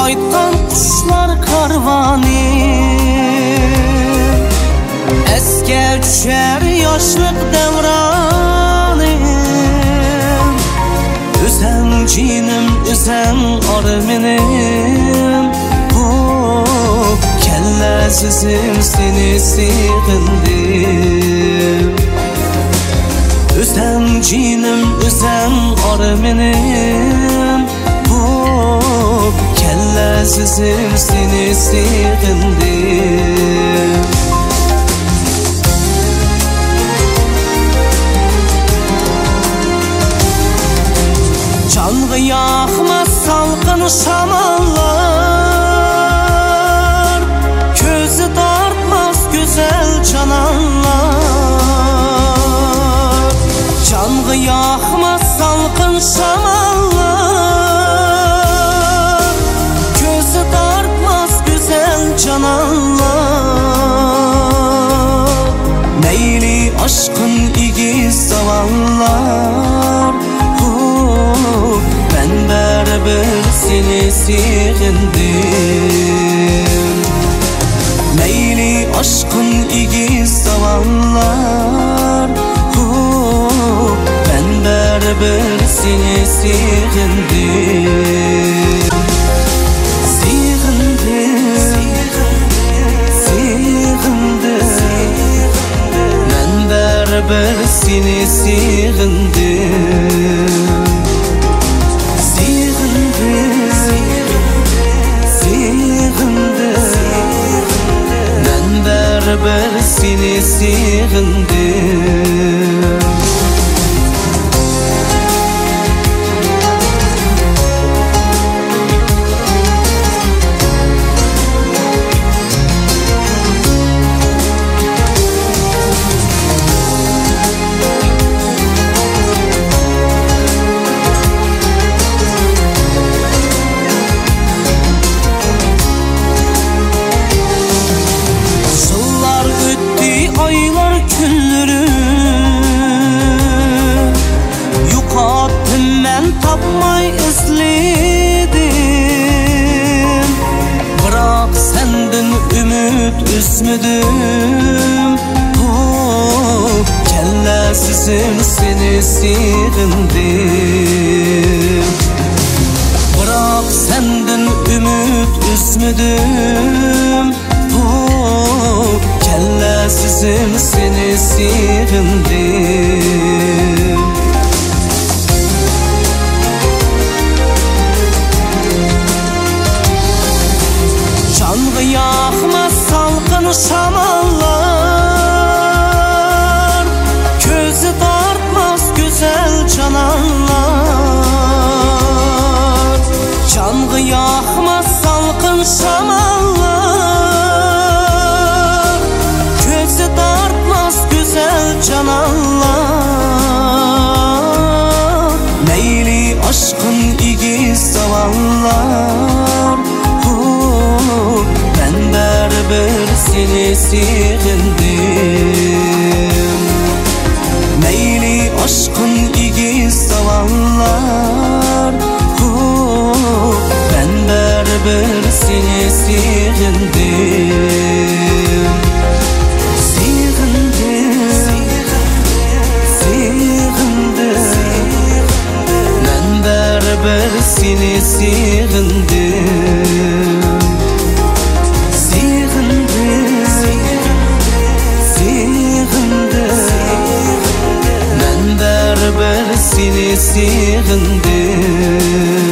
Qaytqan quşlar karvanı, esge düşer yaşlık devranım. Üzen cinim, üzen arminim, kellesizim seni sığındım. Üzen cinim, üzen arminim, kellesizim seni sığındım. Canğı yakmaz salgın şamallar, gözü dartmaz güzel cananlar. Canğı yakmaz salgın şamallar, gözü dartmaz güzel cananlar. Meyli aşkın igiz zavallar, ben beraber seni sığındım. Meyli aşkın igiz zavallar, ben beraber seni sığındım. Sığındım, ben beraber seni sığındım. Ben seni sığındım. Aylar günleri yuqatdım, ben tapmay izledim. Bırak senden ümit üzmedim, kellesizim seni sığındım. Bırak senden ümit üzmedim, kellesizim seni sığındım. Canğı yakmaz salgın şamallar, gözü dartmaz güzel cananlar. Canğı yakmaz salgın şamallar, gözü dartmaz güzel cananlar. Meyli aşkın igiz zavallar, ben beraber seni sığındım. Meyli aşkın igiz zavallar, ben beraber seni sığındım. Ben beraber seni sığındım. Ben beraber seni sığındım.